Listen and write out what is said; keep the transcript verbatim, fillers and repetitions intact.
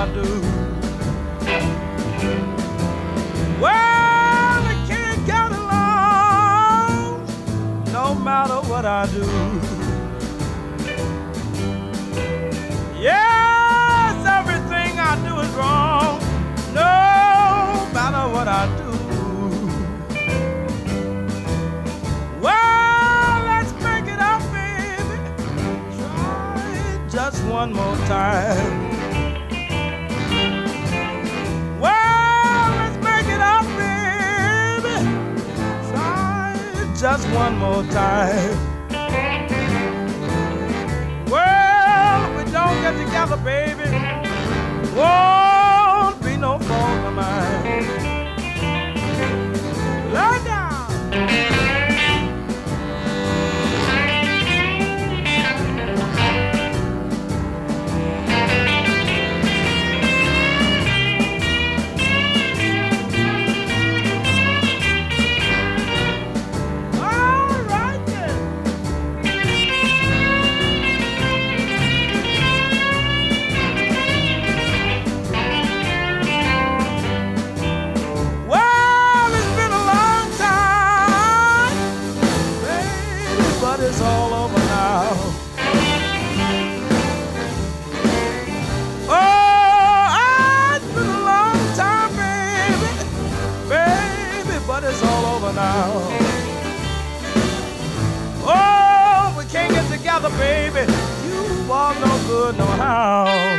I do. Well, we can't get along no matter what I do. Yes, everything I do is wrong, no matter what I do. Well, let's make it up, baby. Try it just one more time. Well, let's make it up, baby. Try it just one more time. Well, if we don't get together, baby, won't be no fault of mine. Lay down. It's all over now. Oh, it's been a long time, baby, baby, but it's all over now. Oh, we can't get together, baby. You are no good no how.